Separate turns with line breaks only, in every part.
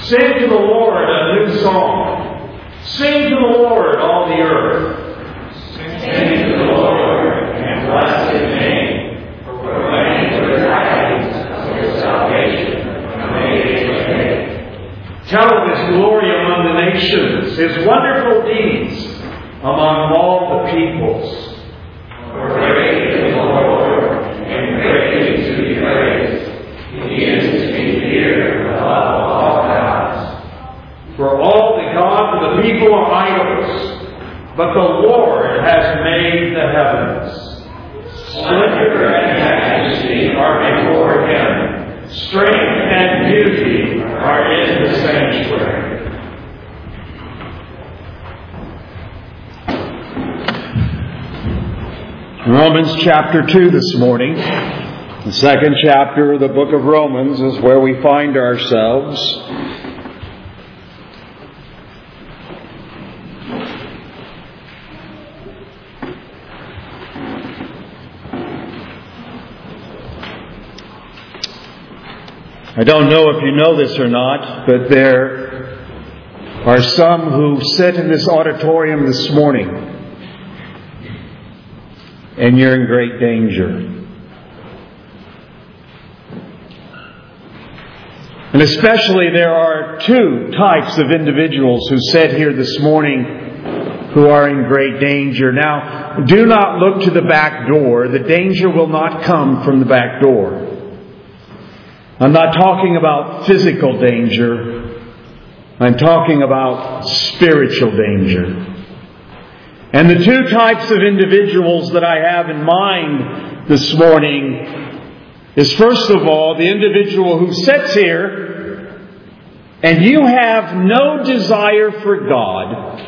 Sing to the Lord a new song. Sing to the Lord, all the earth.
Sing to the Lord and bless His name. Proclaim the tidings of His salvation from age to age.
Tell of His glory among the nations, His wonderful deeds among all the peoples.
For great is the Lord, and greatly to be praised. He is to be feared above all gods.
For all the gods of the people are idols, but the Lord has made the heavens.
Splendor and majesty are before Him. Strength and beauty are in the sanctuary.
Romans chapter 2 this morning. The second chapter of the book of Romans is where we find ourselves. I don't know if you know this or not, but there are some who sit in this auditorium this morning, and you're in great danger. And especially there are two types of individuals who sit here this morning who are in great danger. Now, do not look to the back door. The danger will not come from the back door. I'm not talking about physical danger. I'm talking about spiritual danger. And the two types of individuals that I have in mind this morning is, first of all, the individual who sits here and you have no desire for God.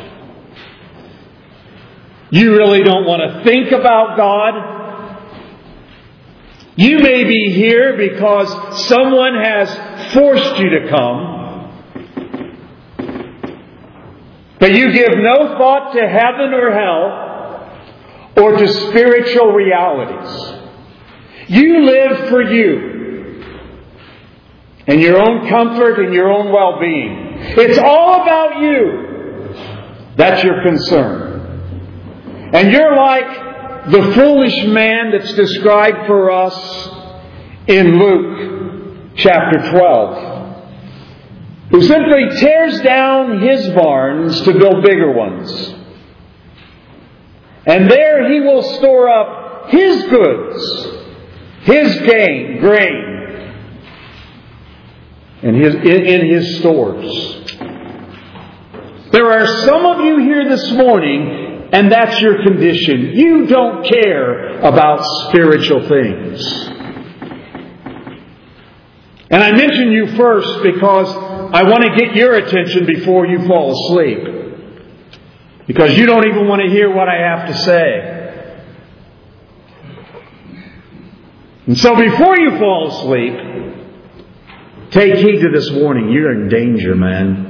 You really don't want to think about God. You may be here because someone has forced you to come. But you give no thought to heaven or hell or to spiritual realities. You live for you and your own comfort and your own well-being. It's all about you. That's your concern. And you're like the foolish man that's described for us in Luke chapter 12, who simply tears down his barns to build bigger ones. And there he will store up his goods, his grain, and in his stores. There are some of you here this morning, and that's your condition. You don't care about spiritual things. And I mention you first because I want to get your attention before you fall asleep. Because you don't even want to hear what I have to say. And so before you fall asleep, take heed to this warning. You're in danger, man.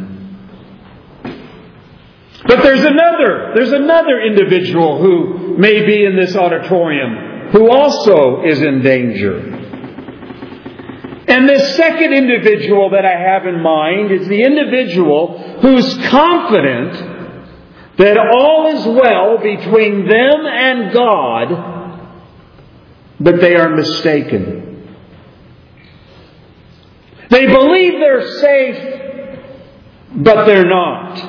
But there's another individual who may be in this auditorium who also is in danger. And this second individual that I have in mind is the individual who's confident that all is well between them and God, but they are mistaken. They believe they're safe, but they're not.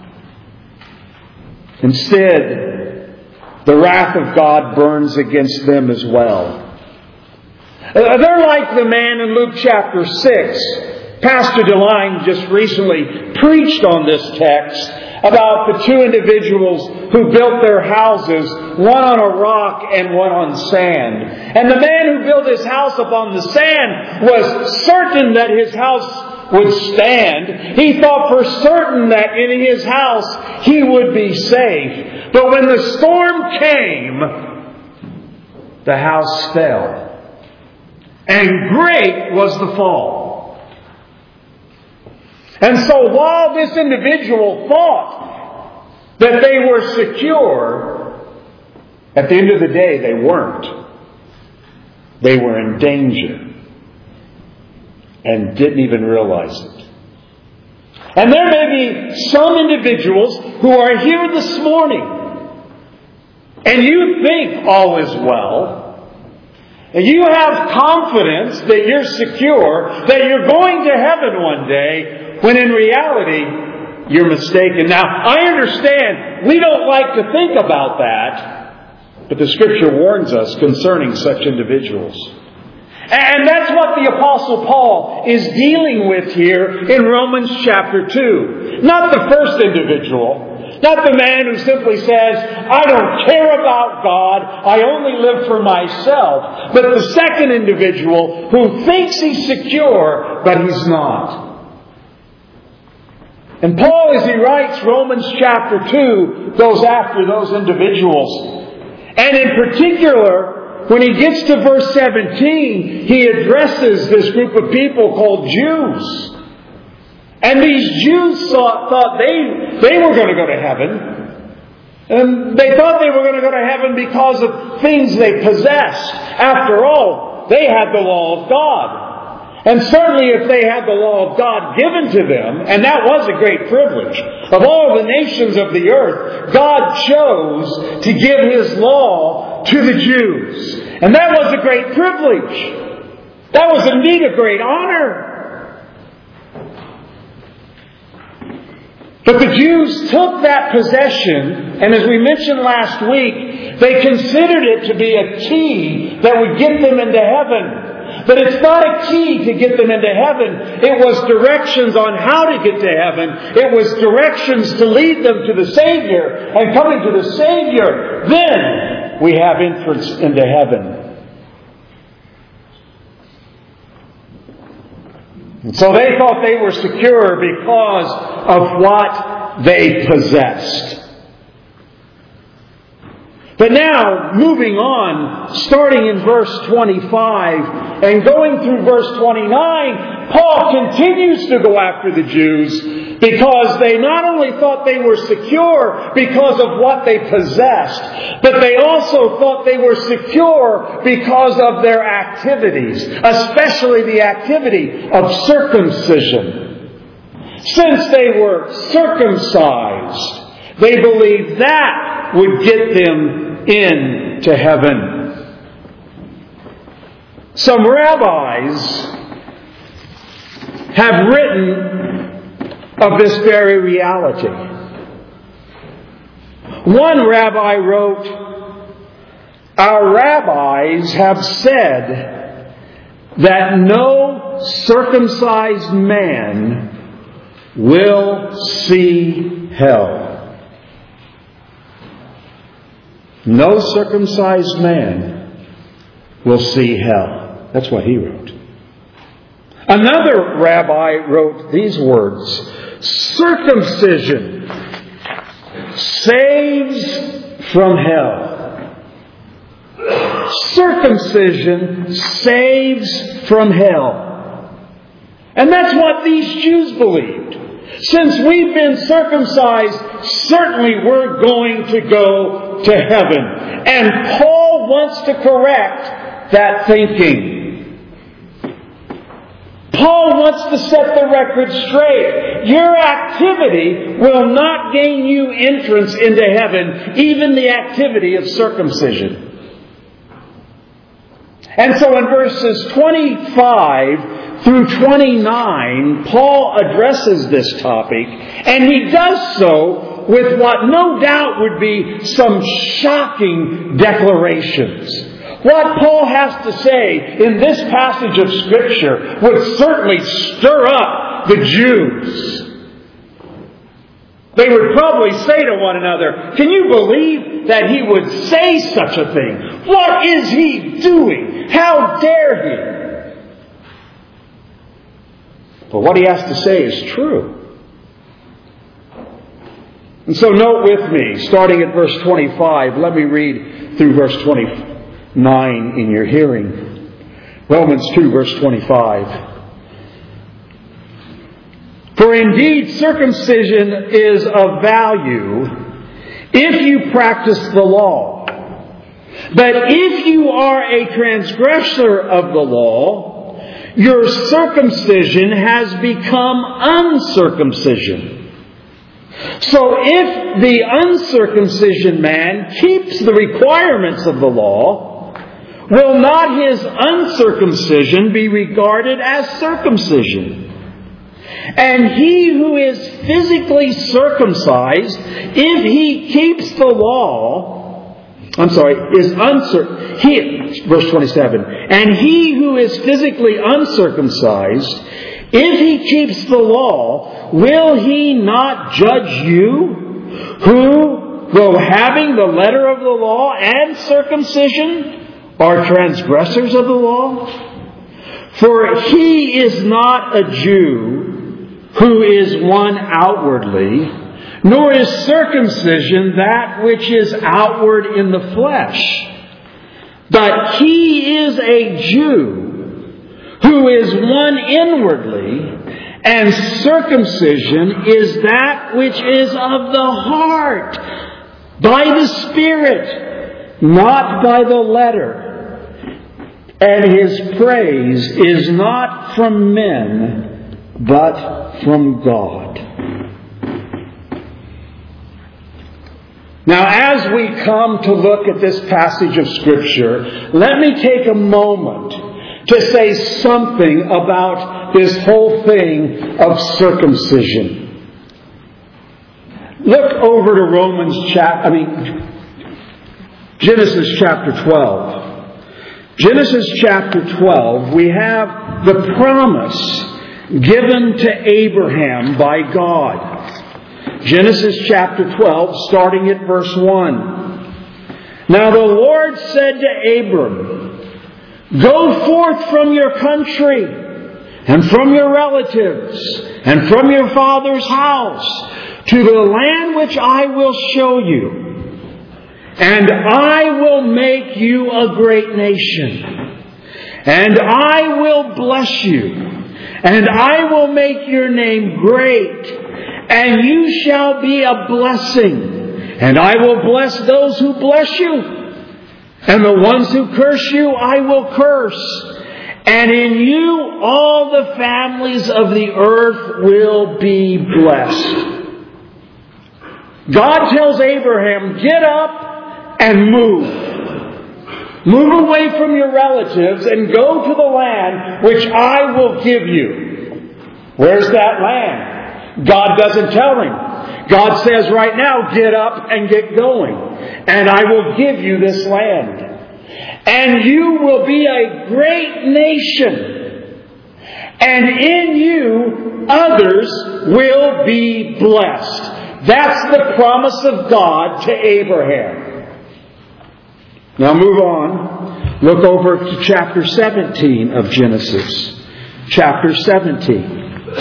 Instead, the wrath of God burns against them as well. They're like the man in Luke chapter 6. Pastor DeLine just recently preached on this text about the two individuals who built their houses, one on a rock and one on sand. And the man who built his house upon the sand was certain that his house would stand. He thought for certain that in his house he would be safe. But when the storm came, the house fell. And great was the fall. And so while this individual thought that they were secure, at the end of the day they weren't. They were in danger and didn't even realize it. And there may be some individuals who are here this morning, and you think all is well, and you have confidence that you're secure, that you're going to heaven one day, when in reality, you're mistaken. Now, I understand we don't like to think about that, but the Scripture warns us concerning such individuals. And that's what the Apostle Paul is dealing with here in Romans chapter 2. Not the first individual. Not the man who simply says, I don't care about God, I only live for myself. But the second individual who thinks he's secure, but he's not. And Paul, as he writes Romans chapter 2, goes after those individuals. And in particular, when he gets to verse 17, he addresses this group of people called Jews. And these Jews thought they were going to go to heaven. And they thought they were going to go to heaven because of things they possessed. After all, they had the law of God. And certainly if they had the law of God given to them, and that was a great privilege, of all the nations of the earth, God chose to give His law to the Jews. And that was a great privilege. That was indeed a great honor. But the Jews took that possession, and as we mentioned last week, they considered it to be a key that would get them into heaven. But it's not a key to get them into heaven. It was directions on how to get to heaven. It was directions to lead them to the Savior. And coming to the Savior, then we have entrance into heaven. And so they thought they were secure because of what they possessed. But now, moving on, starting in verse 25 and going through verse 29, Paul continues to go after the Jews because they not only thought they were secure because of what they possessed, but they also thought they were secure because of their activities, especially the activity of circumcision. Since they were circumcised, they believed that would get them into heaven. Some rabbis have written of this very reality. One rabbi wrote, "Our rabbis have said that no circumcised man will see hell." No circumcised man will see hell. That's what he wrote. Another rabbi wrote these words, "Circumcision saves from hell." Circumcision saves from hell. And that's what these Jews believed. Since we've been circumcised, certainly we're going to go to heaven. And Paul wants to correct that thinking. Paul wants to set the record straight. Your activity will not gain you entrance into heaven, even the activity of circumcision. And so in verses 25 through 29, Paul addresses this topic, and he does so with what no doubt would be some shocking declarations. What Paul has to say in this passage of Scripture would certainly stir up the Jews. They would probably say to one another, "Can you believe that he would say such a thing? What is he doing? How dare he?" But what he has to say is true. And so note with me, starting at verse 25, let me read through verse 29 in your hearing. Romans 2, verse 25. "For indeed circumcision is of value if you practice the law. But if you are a transgressor of the law, your circumcision has become uncircumcision. So if the uncircumcision man keeps the requirements of the law, will not his uncircumcision be regarded as circumcision? And he who is physically circumcised, if he keeps the law, verse 27, and he who is physically uncircumcised, if he keeps the law, will he not judge you, who, though having the letter of the law and circumcision, are transgressors of the law? For he is not a Jew who is one outwardly, nor is circumcision that which is outward in the flesh. But he is a Jew who is one inwardly, and circumcision is that which is of the heart, by the Spirit, not by the letter. And his praise is not from men, but from God. Now, as we come to look at this passage of Scripture, let me take a moment to say something about this whole thing of circumcision. Look over to Genesis chapter 12. Genesis chapter 12, we have the promise given to Abraham by God. Genesis chapter 12, starting at verse 1. Now the Lord said to Abram, "Go forth from your country, and from your relatives, and from your father's house, to the land which I will show you. And I will make you a great nation. And I will bless you. And I will make your name great. And you shall be a blessing. And I will bless those who bless you. And the ones who curse you, I will curse. And in you all the families of the earth will be blessed." God tells Abraham, get up and move. Move away from your relatives and go to the land which I will give you. Where's that land? God doesn't tell him. God says right now, get up and get going. And I will give you this land. And you will be a great nation. And in you, others will be blessed. That's the promise of God to Abraham. Now move on. Look over to chapter 17 of Genesis. Chapter 17.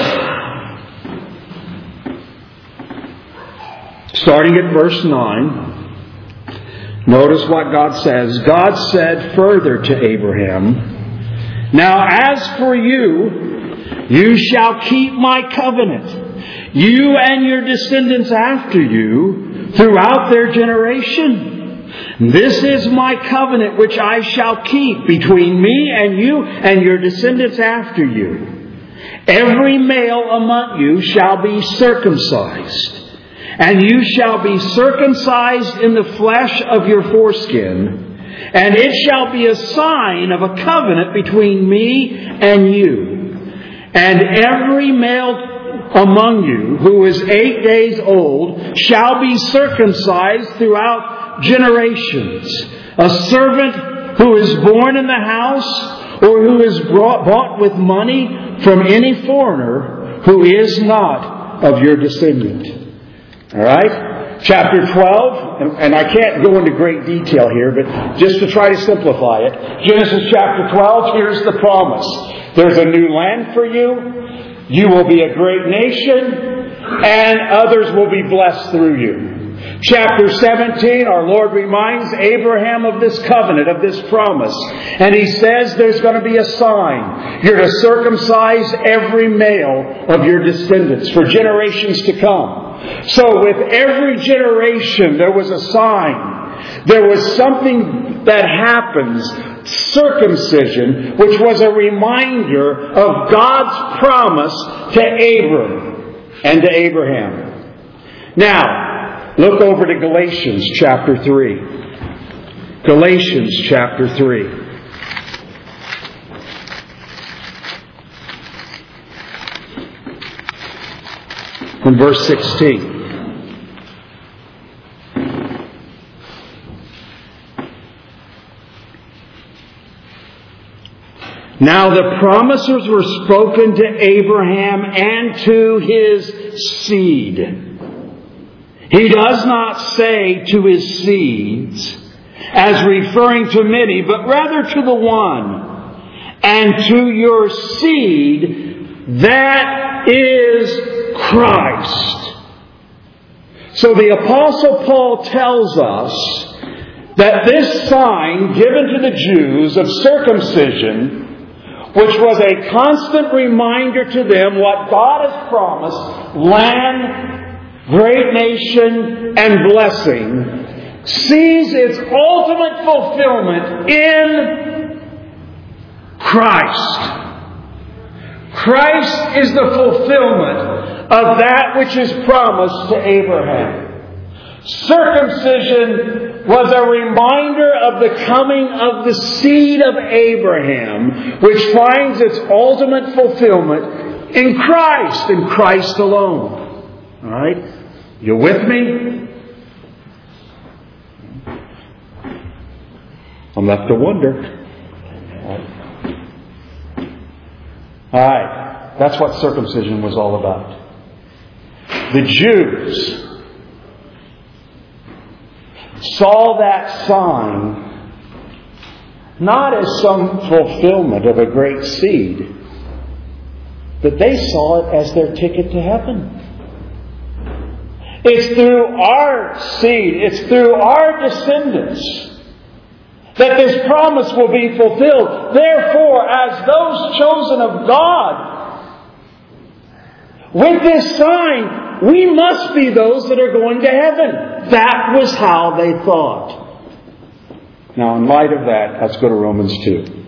Starting at verse 9. Notice what God says. God said further to Abraham, "Now as for you, you shall keep my covenant, you and your descendants after you, throughout their generation. This is my covenant which I shall keep between me and you and your descendants after you. Every male among you shall be circumcised. And you shall be circumcised in the flesh of your foreskin. And it shall be a sign of a covenant between me and you. And every male among you who is 8 days old shall be circumcised throughout generations. A servant who is born in the house or who is bought with money from any foreigner who is not of your descendant." All right? Chapter 12, and I can't go into great detail here, but just to try to simplify it. Genesis chapter 12, here's the promise. There's a new land for you. You will be a great nation, and others will be blessed through you. Chapter 17, our Lord reminds Abraham of this covenant, of this promise. And He says there's going to be a sign. You're to circumcise every male of your descendants for generations to come. So with every generation there was a sign. There was something that happens circumcision, which was a reminder of God's promise to Abram and to Abraham. Now, look over to Galatians chapter 3. Galatians chapter 3. In verse 16. Now the promises were spoken to Abraham and to his seed. He does not say to his seeds as referring to many, but rather to the one. And to your seed, that is Christ. So the Apostle Paul tells us that this sign given to the Jews of circumcision, which was a constant reminder to them what God has promised, land, great nation, and blessing, sees its ultimate fulfillment in Christ. Christ is the fulfillment of that which is promised to Abraham. Circumcision was a reminder of the coming of the seed of Abraham, which finds its ultimate fulfillment in Christ alone. All right? You with me? I'm left to wonder. All right. That's what circumcision was all about. The Jews saw that sign not as some fulfillment of a great seed, but they saw it as their ticket to heaven. It's through our seed, it's through our descendants that this promise will be fulfilled. Therefore, as those chosen of God, with this sign, we must be those that are going to heaven. That was how they thought. Now, in light of that, let's go to Romans 2.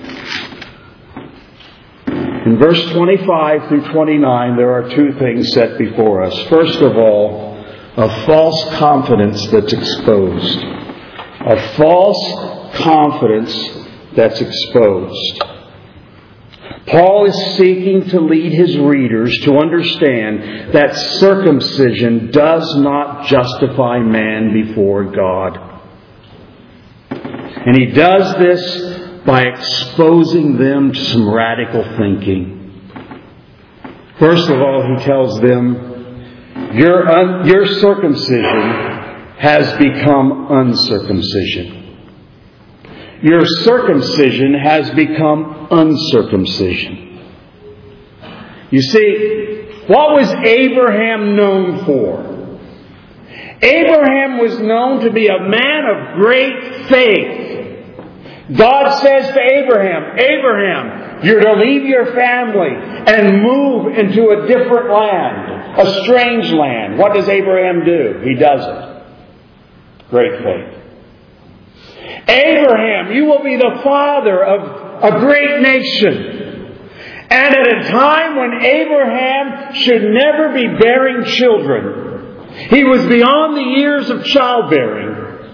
In verse 25 through 29, there are two things set before us. First of all, a false confidence that's exposed. A false confidence that's exposed. Paul is seeking to lead his readers to understand that circumcision does not justify man before God. And he does this by exposing them to some radical thinking. First of all, he tells them, your circumcision has become uncircumcision. Your circumcision has become uncircumcision. You see, what was Abraham known for? Abraham was known to be a man of great faith. God says to Abraham, Abraham, you're to leave your family and move into a different land, a strange land. What does Abraham do? He does it. Great faith. Abraham, you will be the father of a great nation. And at a time when Abraham should never be bearing children, he was beyond the years of childbearing.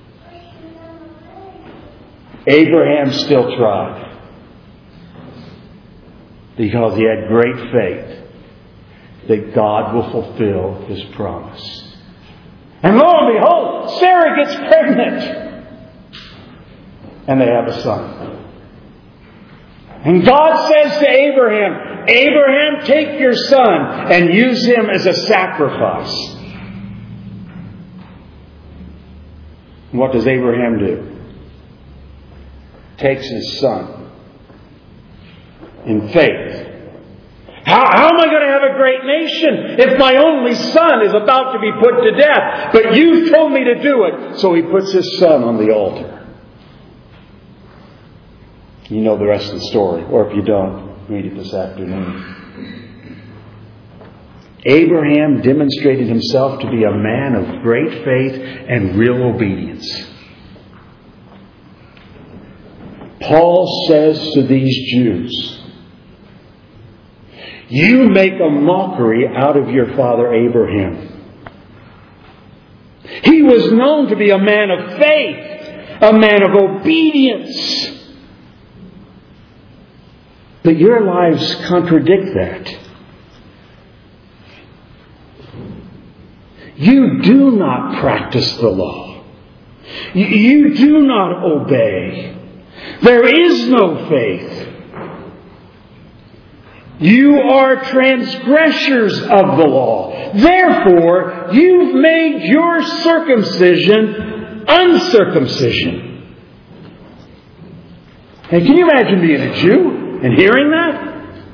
Abraham still tried. Because he had great faith that God will fulfill His promise. And lo and behold, Sarah gets pregnant. And they have a son. And God says to Abraham, Abraham, take your son and use him as a sacrifice. And what does Abraham do? Takes his son in faith. How am I going to have a great nation if my only son is about to be put to death? But you told me to do it. So he puts his son on the altar. You know the rest of the story. Or if you don't, read it this afternoon. Abraham demonstrated himself to be a man of great faith and real obedience. Paul says to these Jews, you make a mockery out of your father Abraham. He was known to be a man of faith, a man of obedience. But your lives contradict that. You do not practice the law. You do not obey. There is no faith. You are transgressors of the law. Therefore, you've made your circumcision uncircumcision. And can you imagine being a Jew and hearing that?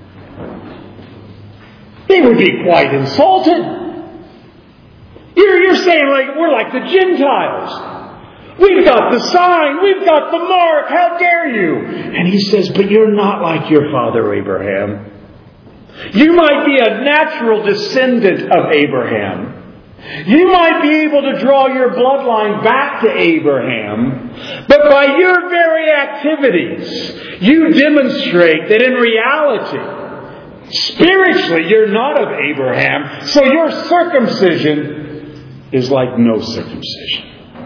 They would be quite insulted. You're saying like we're like the Gentiles. We've got the sign. We've got the mark. How dare you? And he says, but you're not like your father Abraham. You might be a natural descendant of Abraham. You might be able to draw your bloodline back to Abraham. But by your very activities, you demonstrate that in reality, spiritually, you're not of Abraham. So your circumcision is like no circumcision.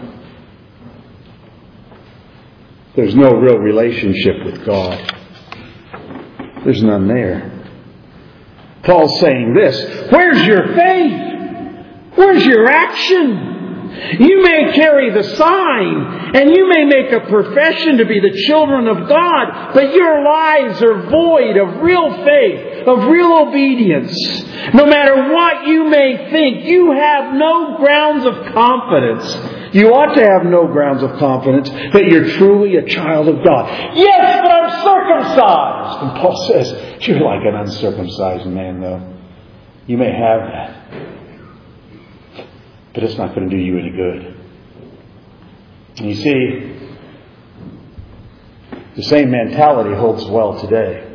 There's no real relationship with God. There's none there. Paul's saying this. Where's your faith? Where's your action? You may carry the sign and you may make a profession to be the children of God, but your lives are void of real faith, of real obedience. No matter what you may think, you have no grounds of confidence. You ought to have no grounds of confidence that you're truly a child of God. Yes, but I'm circumcised. And Paul says, you're like an uncircumcised man, though. You may have that, but it's not going to do you any good. And you see, the same mentality holds well today.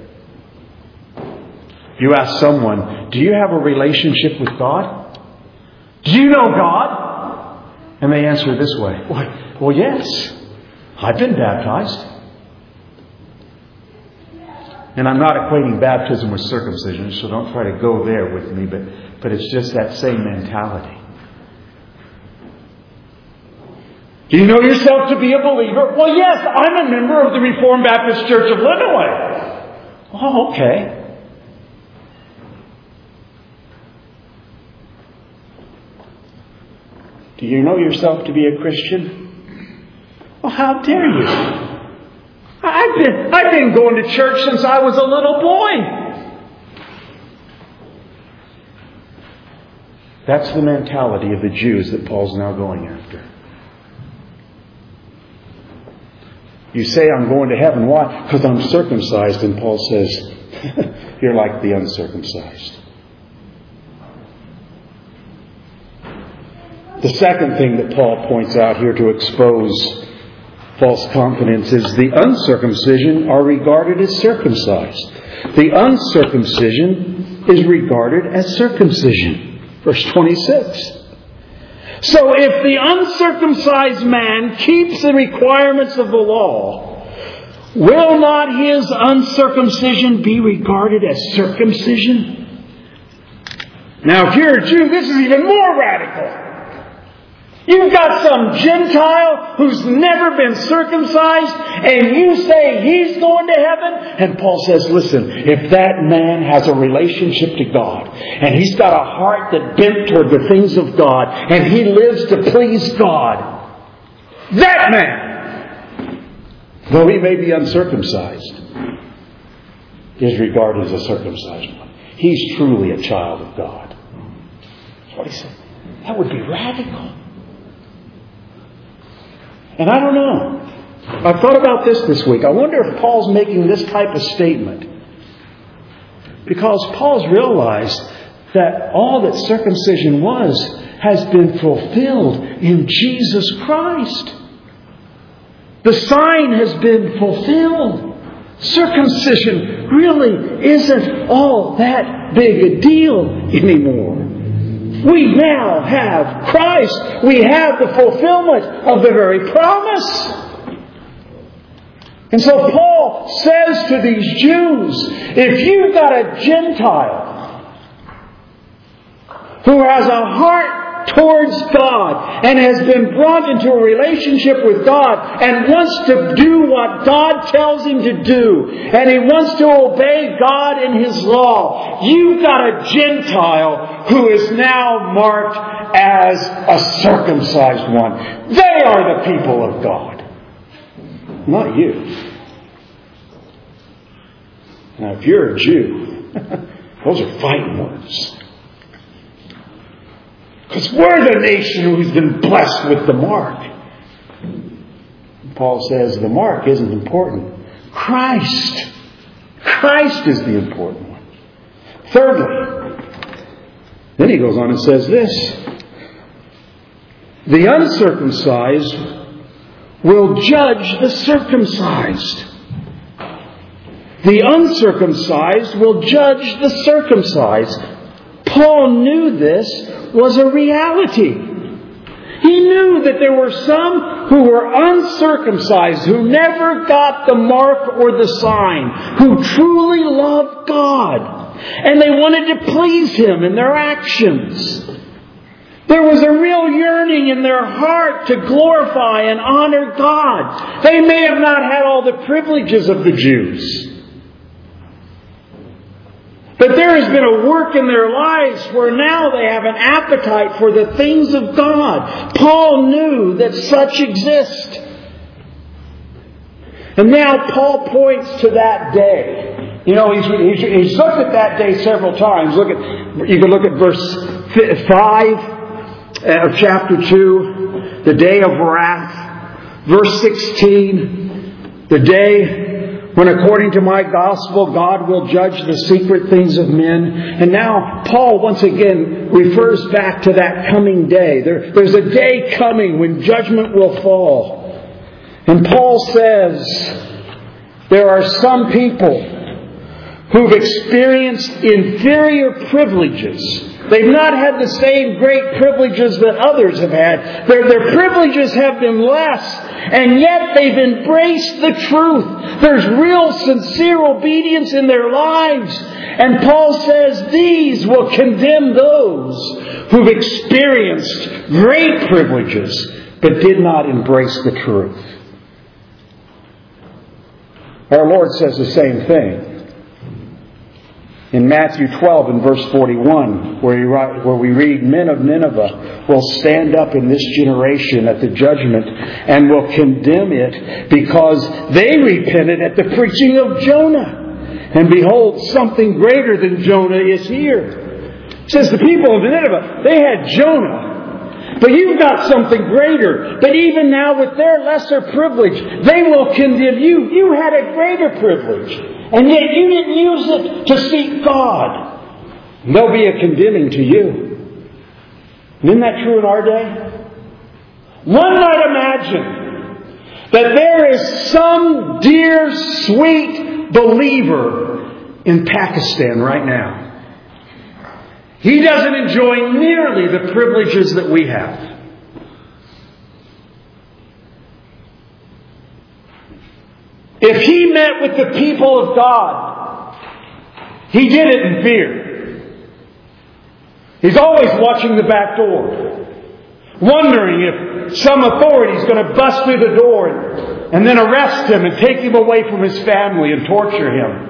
You ask someone, do you have a relationship with God? Do you know God? And they answer this way. Well, yes. I've been baptized. And I'm not equating baptism with circumcision, so don't try to go there with me, but it's just that same mentality. Do you know yourself to be a believer? Well, yes, I'm a member of the Reformed Baptist Church of Linaway. Oh, okay. Do you know yourself to be a Christian? Well, how dare you? I've been going to church since I was a little boy. That's the mentality of the Jews that Paul's now going after. You say, I'm going to heaven. Why? Because I'm circumcised. And Paul says, you're like the uncircumcised. The second thing that Paul points out here to expose false confidence is the uncircumcision are regarded as circumcised. The uncircumcision is regarded as circumcision. Verse 26. So if the uncircumcised man keeps the requirements of the law, will not his uncircumcision be regarded as circumcision? Now, if you're a Jew, this is even more radical. You've got some Gentile who's never been circumcised, and you say he's going to heaven. And Paul says, listen, if that man has a relationship to God, and he's got a heart that bent toward the things of God, and he lives to please God, that man, though he may be uncircumcised, is regarded as a circumcised one. He's truly a child of God. That's what he said. That would be radical. And I don't know. I thought about this week. I wonder if Paul's making this type of statement because Paul's realized that all that circumcision was has been fulfilled in Jesus Christ. The sign has been fulfilled. Circumcision really isn't all that big a deal anymore. We now have Christ. We have the fulfillment of the very promise. And so Paul says to these Jews, if you've got a Gentile who has a heart towards God and has been brought into a relationship with God and wants to do what God tells him to do, and he wants to obey God in His law, you've got a Gentile who is now marked as a circumcised one. They are the people of God. Not you. Now, if you're a Jew, those are fighting words. Because we're the nation who's been blessed with the mark. Paul says the mark isn't important. Christ. Christ is the important one. Thirdly, then he goes on and says this. The uncircumcised will judge the circumcised. The uncircumcised will judge the circumcised. Paul knew this was a reality. He knew that there were some who were uncircumcised, who never got the mark or the sign, who truly loved God, and they wanted to please Him in their actions. There was a real yearning in their heart to glorify and honor God. They may have not had all the privileges of the Jews, but there has been a work in their lives where now they have an appetite for the things of God. Paul knew that such exist. And now Paul points to that day. You know, he's looked at that day several times. You can look at verse 5 of chapter 2, the day of wrath. Verse 16, the day when according to my gospel God will judge the secret things of men. And now Paul once again refers back to that coming day. There's a day coming when judgment will fall. And Paul says there are some people who've experienced inferior privileges. They've not had the same great privileges that others have had. Their privileges have been less, and yet they've embraced the truth. There's real sincere obedience in their lives. And Paul says these will condemn those who've experienced great privileges but did not embrace the truth. Our Lord says the same thing. In Matthew 12 and verse 41, where we read, men of Nineveh will stand up in this generation at the judgment and will condemn it because they repented at the preaching of Jonah. And behold, something greater than Jonah is here. It says the people of Nineveh, they had Jonah. But you've got something greater. But even now with their lesser privilege, they will condemn you. You had a greater privilege. And yet you didn't use it to seek God. And they'll be a condemning to you. Isn't that true in our day? One might imagine that there is some dear, sweet believer in Pakistan right now. He doesn't enjoy nearly the privileges that we have. If he met with the people of God, he did it in fear. He's always watching the back door, wondering if some authority is going to bust through the door and then arrest him and take him away from his family and torture him.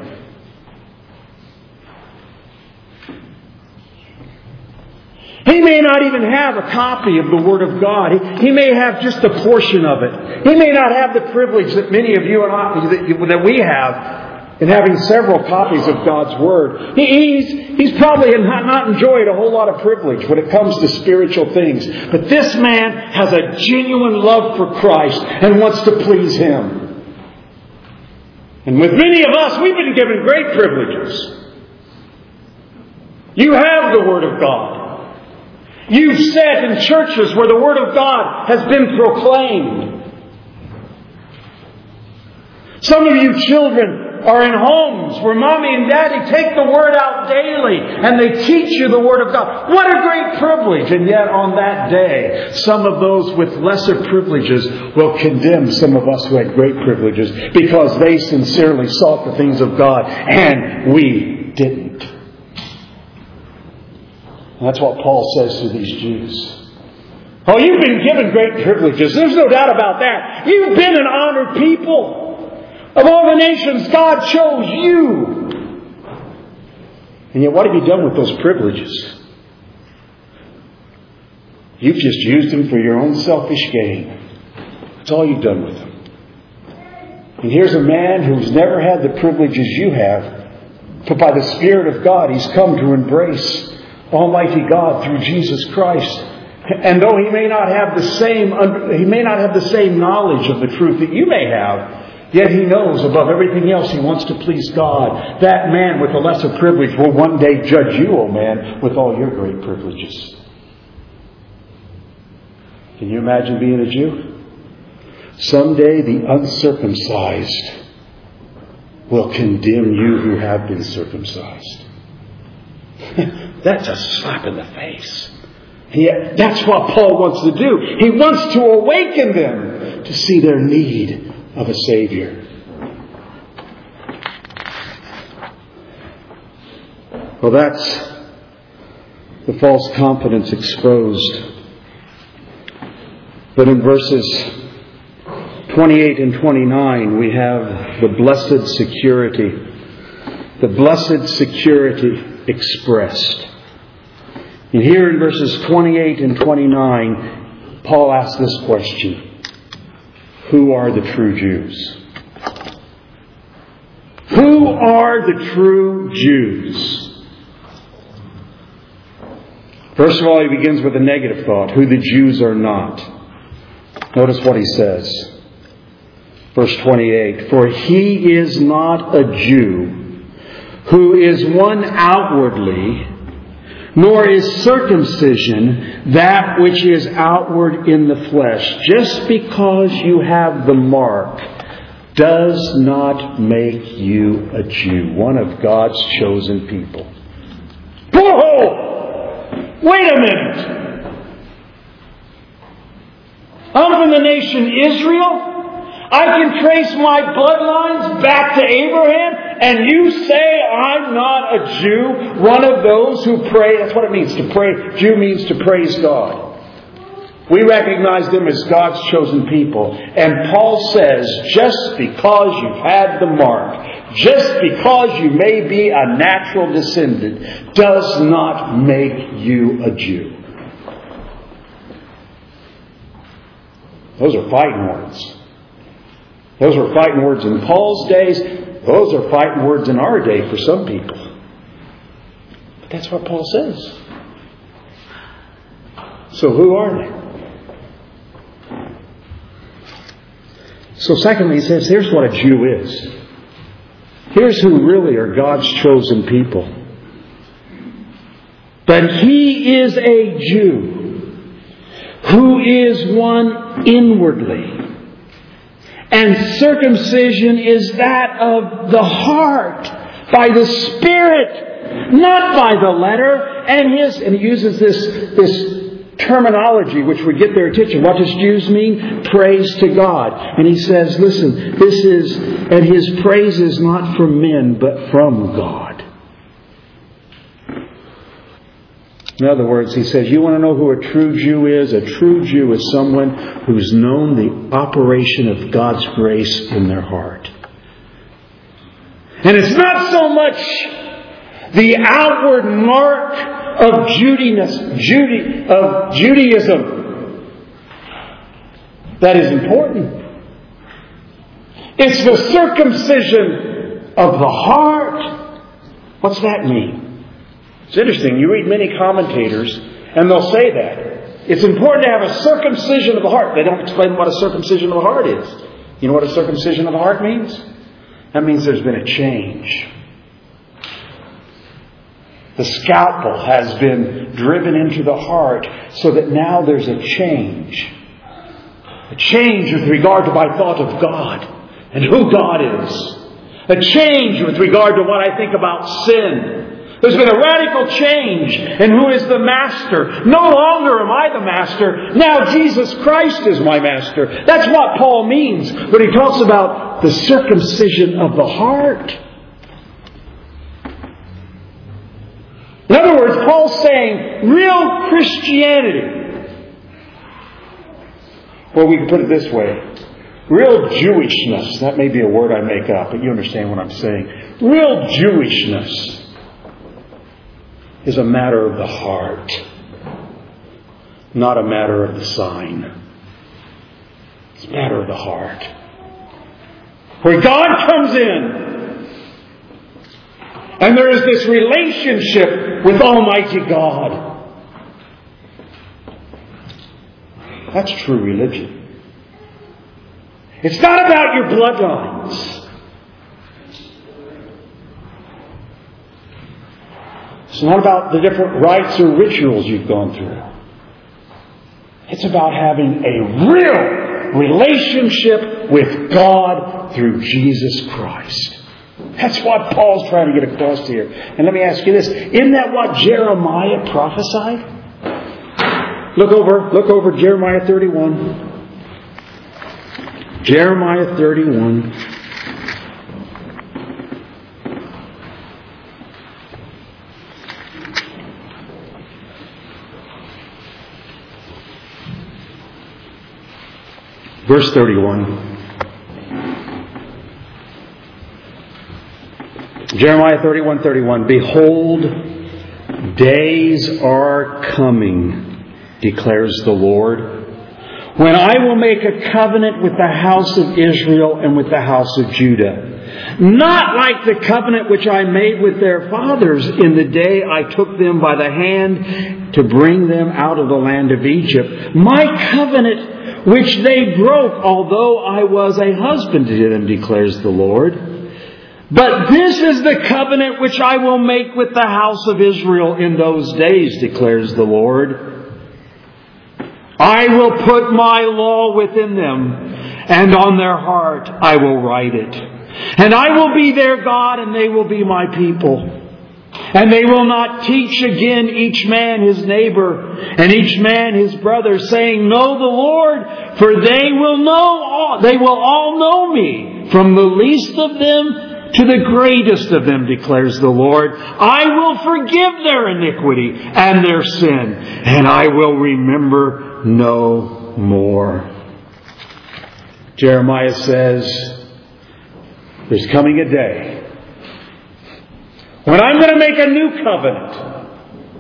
He may not even have a copy of the Word of God. He may have just a portion of it. He may not have the privilege that many of you and I, that we have in having several copies of God's Word. He's probably not enjoyed a whole lot of privilege when it comes to spiritual things. But this man has a genuine love for Christ and wants to please Him. And with many of us, we've been given great privileges. You have the Word of God. You've sat in churches where the Word of God has been proclaimed. Some of you children are in homes where Mommy and Daddy take the Word out daily and they teach you the Word of God. What a great privilege! And yet on that day, some of those with lesser privileges will condemn some of us who had great privileges because they sincerely sought the things of God and we didn't. And that's what Paul says to these Jews. Oh, you've been given great privileges. There's no doubt about that. You've been an honored people. Of all the nations, God chose you. And yet, what have you done with those privileges? You've just used them for your own selfish gain. That's all you've done with them. And here's a man who's never had the privileges you have, but by the Spirit of God, he's come to embrace Almighty God through Jesus Christ. And though he may not have the same knowledge of the truth that you may have, yet he knows above everything else he wants to please God. That man with a lesser privilege will one day judge you, O man, with all your great privileges. Can you imagine being a Jew? Someday the uncircumcised will condemn you who have been circumcised. That's a slap in the face. That's what Paul wants to do. He wants to awaken them to see their need of a Savior. Well, that's the false confidence exposed. But in verses 28 and 29, we have the blessed security. The blessed security expressed. And here in verses 28 and 29, Paul asks this question. Who are the true Jews? Who are the true Jews? First of all, he begins with a negative thought. Who the Jews are not. Notice what he says. Verse 28. For he is not a Jew who is one outwardly, nor is circumcision that which is outward in the flesh. Just because you have the mark does not make you a Jew, one of God's chosen people. Whoa! Wait a minute! I'm from the nation Israel. I can trace my bloodlines back to Abraham, and you say I'm not a Jew, one of those who pray. That's what it means to pray. Jew means to praise God. We recognize them as God's chosen people. And Paul says, just because you've had the mark, just because you may be a natural descendant, does not make you a Jew. Those are fighting words. Those were fighting words in Paul's days. Those are fighting words in our day for some people. But that's what Paul says. So who are they? So secondly, he says, here's what a Jew is. Here's who really are God's chosen people. But he is a Jew who is one inwardly. And circumcision is that of the heart, by the Spirit, not by the letter. And he uses this terminology which would get their attention. What does Jews mean? Praise to God. And he says, listen, and his praise is not from men, but from God. In other words, he says, you want to know who a true Jew is? A true Jew is someone who's known the operation of God's grace in their heart. And it's not so much the outward mark of Judaism that is important. It's the circumcision of the heart. What's that mean? It's interesting. You read many commentators, and they'll say that. It's important to have a circumcision of the heart. They don't explain what a circumcision of the heart is. You know what a circumcision of the heart means? That means there's been a change. The scalpel has been driven into the heart so that now there's a change. A change with regard to my thought of God and who God is. A change with regard to what I think about sin. There's been a radical change in who is the master. No longer am I the master. Now Jesus Christ is my master. That's what Paul means when he talks about the circumcision of the heart. In other words, Paul's saying real Christianity, or we can put it this way, real Jewishness. That may be a word I make up, but you understand what I'm saying. Real Jewishness is a matter of the heart, not a matter of the sign. It's a matter of the heart. Where God comes in, and there is this relationship with Almighty God. That's true religion. It's not about your bloodlines. It's not about the different rites or rituals you've gone through. It's about having a real relationship with God through Jesus Christ. That's what Paul's trying to get across here. And let me ask you this. Isn't that what Jeremiah prophesied? Look over Jeremiah 31. Jeremiah 31. Verse 31. Jeremiah 31:31. Behold, days are coming, declares the Lord, when I will make a covenant with the house of Israel and with the house of Judah. Not like the covenant which I made with their fathers in the day I took them by the hand to bring them out of the land of Egypt. My covenant which they broke, although I was a husband to them, declares the Lord. But this is the covenant which I will make with the house of Israel in those days, declares the Lord. I will put my law within them, and on their heart I will write it. And I will be their God, and they will be my people. And they will not teach again each man his neighbor, and each man his brother, saying, Know the Lord, for they will all know me, from the least of them to the greatest of them, declares the Lord. I will forgive their iniquity and their sin, and I will remember no more. Jeremiah says, there's coming a day when I'm going to make a new covenant.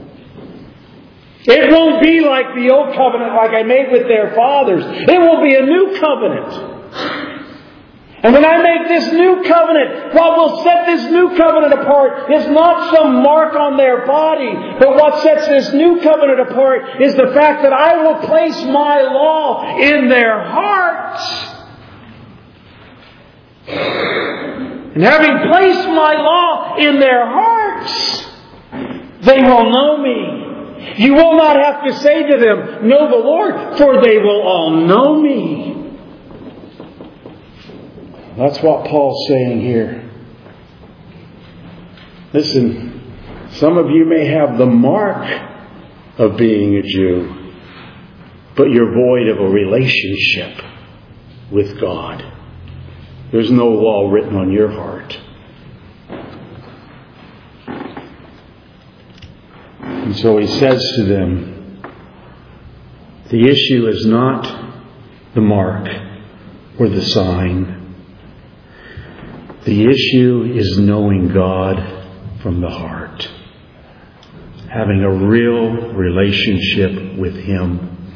It won't be like the old covenant like I made with their fathers. It will be a new covenant. And when I make this new covenant, what will set this new covenant apart is not some mark on their body, but what sets this new covenant apart is the fact that I will place my law in their hearts. And having placed my law in their hearts, they will know me. You will not have to say to them, Know the Lord, for they will all know me. That's what Paul's saying here. Listen, some of you may have the mark of being a Jew, but you're void of a relationship with God. There's no law written on your heart. And so he says to them, the issue is not the mark or the sign. The issue is knowing God from the heart. Having a real relationship with Him.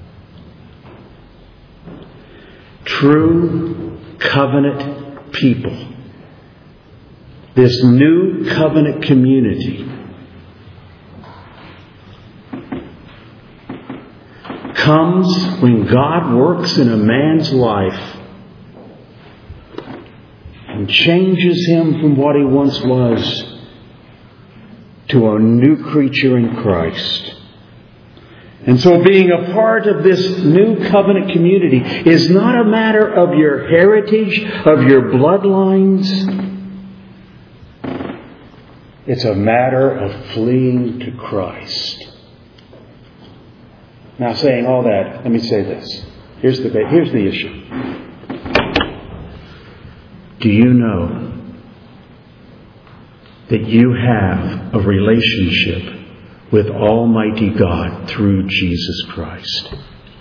True covenant people. This new covenant community comes when God works in a man's life and changes him from what he once was to a new creature in Christ. And so being a part of this new covenant community is not a matter of your heritage, of your bloodlines. It's a matter of fleeing to Christ. Now, saying all that, let me say this. Here's the issue. Do you know that you have a relationship with Almighty God through Jesus Christ?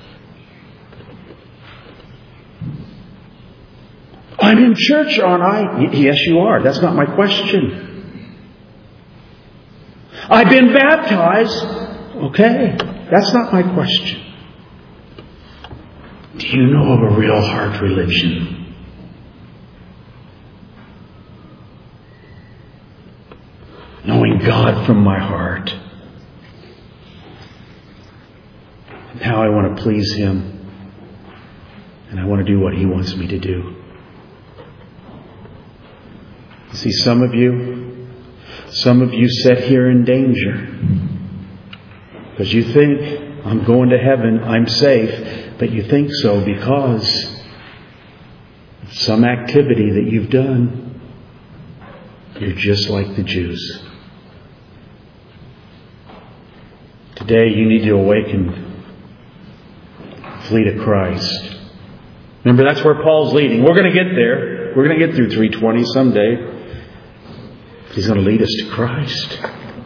I'm in church, aren't I? Yes, you are. That's not my question. I've been baptized. Okay, that's not my question. Do you know of a real heart religion? Knowing God from my heart. And how I want to please Him. And I want to do what He wants me to do. You see, some of you sit here in danger. Because you think, I'm going to heaven, I'm safe. But you think so because of some activity that you've done. You're just like the Jews. Today you need to awaken. Flee to Christ. Remember, that's where Paul's leading. We're going to get there. We're going to get through 3:20 someday. He's going to lead us to Christ.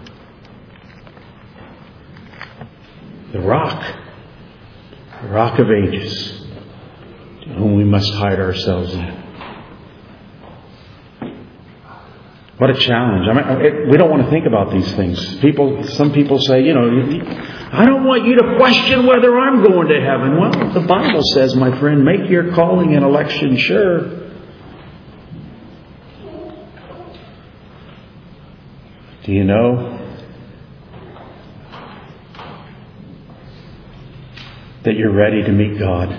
The rock of ages, to whom we must hide ourselves in. What a challenge. We don't want to think about these things. Some people say, I don't want you to question whether I'm going to heaven. Well, the Bible says, my friend, make your calling and election sure. Do you know that you're ready to meet God?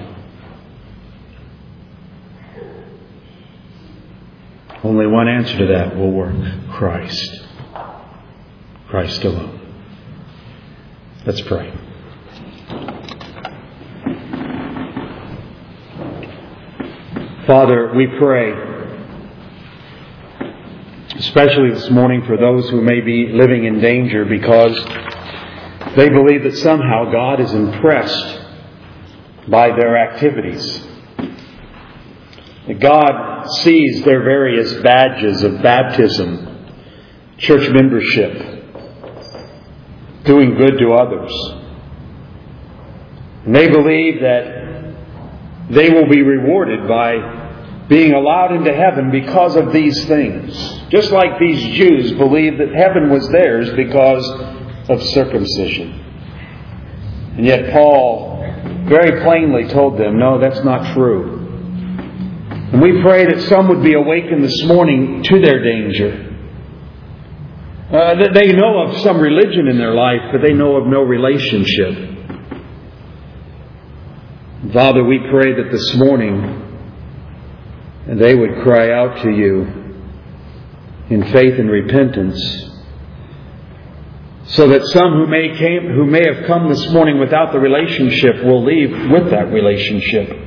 Only one answer to that will work. Christ. Christ alone. Let's pray. Father, we pray, especially this morning for those who may be living in danger because they believe that somehow God is impressed by their activities. That God sees their various badges of baptism, church membership, doing good to others. And they believe that they will be rewarded by being allowed into heaven because of these things. Just like these Jews believed that heaven was theirs because of circumcision. And yet Paul very plainly told them, no, that's not true. And we pray that some would be awakened this morning to their danger. That they know of some religion in their life, but they know of no relationship. Father, we pray that this morning they would cry out to You in faith and repentance, so that some who may have come this morning without the relationship will leave with that relationship.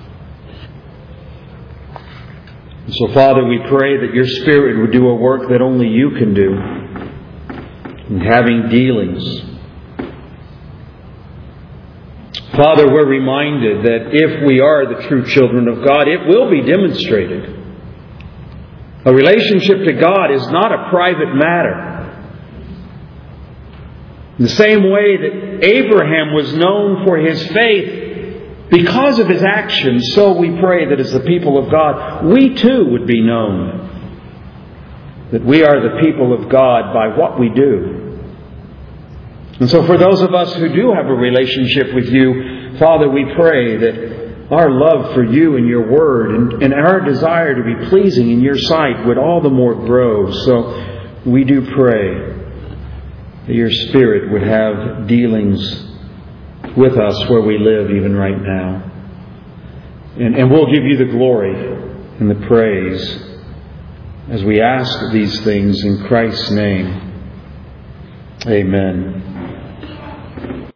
So, Father, we pray that Your Spirit would do a work that only You can do in having dealings. Father, we're reminded that if we are the true children of God, it will be demonstrated. A relationship to God is not a private matter. In the same way that Abraham was known for his faith because of his actions, so we pray that as the people of God, we too would be known. That we are the people of God by what we do. And so for those of us who do have a relationship with You, Father, we pray that our love for You and Your Word and our desire to be pleasing in Your sight would all the more grow. So we do pray that Your Spirit would have dealings with us where we live even right now. And we'll give You the glory and the praise as we ask these things in Christ's name. Amen.